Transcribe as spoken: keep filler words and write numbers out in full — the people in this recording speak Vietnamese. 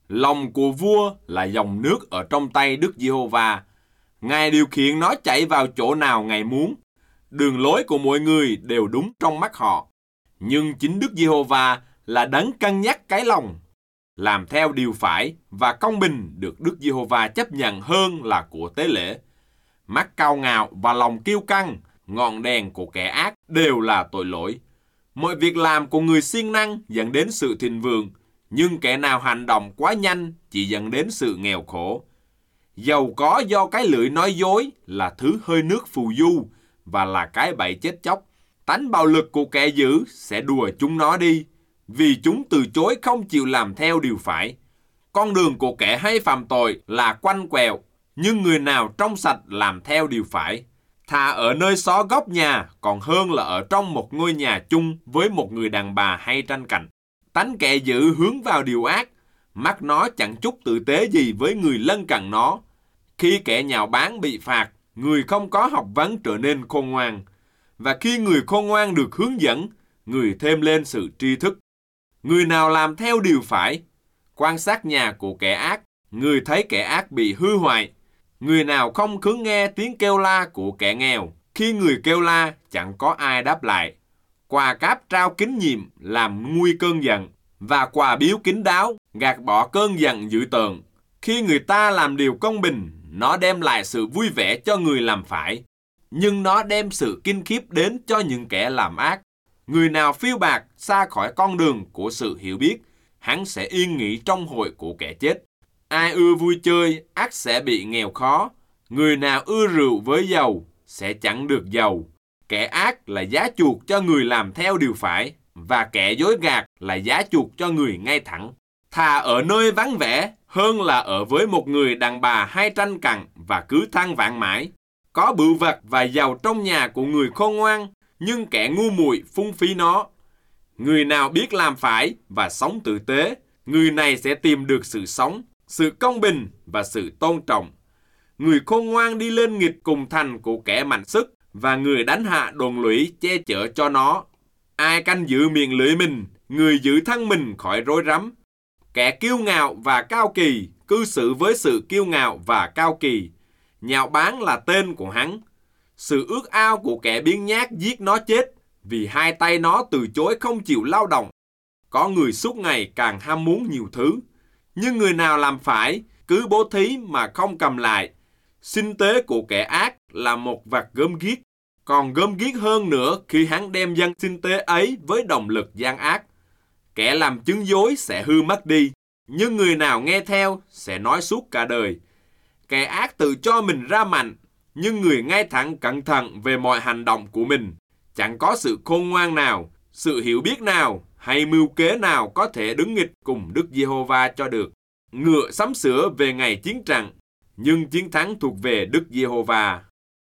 Lòng của vua là dòng nước ở trong tay Đức Giê-hô-va. Ngài điều khiển nó chạy vào chỗ nào Ngài muốn. Đường lối của mọi người đều đúng trong mắt họ. Nhưng chính Đức Giê-hô-va là đấng cân nhắc cái lòng. Làm theo điều phải và công bình được Đức Giê-hô-va chấp nhận hơn là của tế lễ. Mắt cao ngạo và lòng kiêu căng, ngọn đèn của kẻ ác đều là tội lỗi. Mọi việc làm của người siêng năng dẫn đến sự thịnh vượng, nhưng kẻ nào hành động quá nhanh chỉ dẫn đến sự nghèo khổ. Giàu có do cái lưỡi nói dối là thứ hơi nước phù du và là cái bẫy chết chóc. Tánh bạo lực của kẻ dữ sẽ đùa chúng nó đi, vì chúng từ chối không chịu làm theo điều phải. Con đường của kẻ hay phạm tội là quanh quẹo, nhưng người nào trong sạch làm theo điều phải. Thà ở nơi xó góc nhà còn hơn là ở trong một ngôi nhà chung với một người đàn bà hay tranh cạnh. Tánh kẻ dữ hướng vào điều ác, mắt nó chẳng chút tử tế gì với người lân cận nó. Khi kẻ nhạo báng bị phạt, người không có học vấn trở nên khôn ngoan. Và khi người khôn ngoan được hướng dẫn, người thêm lên sự tri thức. Người nào làm theo điều phải, quan sát nhà của kẻ ác, người thấy kẻ ác bị hư hoại. Người nào không khứng nghe tiếng kêu la của kẻ nghèo, khi người kêu la chẳng có ai đáp lại. Quà cáp trao kính nhiệm làm nguôi cơn giận, và quà biếu kín đáo gạt bỏ cơn giận dữ tợn. Khi người ta làm điều công bình, nó đem lại sự vui vẻ cho người làm phải, nhưng nó đem sự kinh khiếp đến cho những kẻ làm ác. Người nào phiêu bạc xa khỏi con đường của sự hiểu biết, hắn sẽ yên nghỉ trong hội của kẻ chết. Ai ưa vui chơi, ắt sẽ bị nghèo khó. Người nào ưa rượu với dầu, sẽ chẳng được giàu. Kẻ ác là giá chuộc cho người làm theo điều phải, và kẻ dối gạt là giá chuộc cho người ngay thẳng. Thà ở nơi vắng vẻ, hơn là ở với một người đàn bà hay tranh cằn và cứ than vãn mãi. Có bự vật và giàu trong nhà của người khôn ngoan, nhưng kẻ ngu muội phung phí nó. Người nào biết làm phải và sống tử tế, người này sẽ tìm được sự sống, sự công bình và sự tôn trọng. Người khôn ngoan đi lên nghịch cùng thành của kẻ mạnh sức, và người đánh hạ đồn lũy che chở cho nó. Ai canh giữ miệng lưỡi mình, người giữ thân mình khỏi rối rắm. Kẻ kiêu ngạo và cao kỳ, cư xử với sự kiêu ngạo và cao kỳ. Nhạo báng là tên của hắn. Sự ước ao của kẻ biếng nhác giết nó chết, vì hai tay nó từ chối không chịu lao động. Có người suốt ngày càng ham muốn nhiều thứ, nhưng người nào làm phải, cứ bố thí mà không cầm lại. Sinh tế của kẻ ác là một vặt gớm ghiếc, còn gớm ghiếc hơn nữa khi hắn đem dân sinh tế ấy với động lực gian ác. Kẻ làm chứng dối sẽ hư mất đi, nhưng người nào nghe theo sẽ nói suốt cả đời. Kẻ ác tự cho mình ra mạnh, nhưng người ngay thẳng cẩn thận về mọi hành động của mình. Chẳng có sự khôn ngoan nào, sự hiểu biết nào hay mưu kế nào có thể đứng nghịch cùng Đức Giê-hô-va cho được. Ngựa sắm sửa về ngày chiến trận, nhưng chiến thắng thuộc về Đức Giê-hô-va.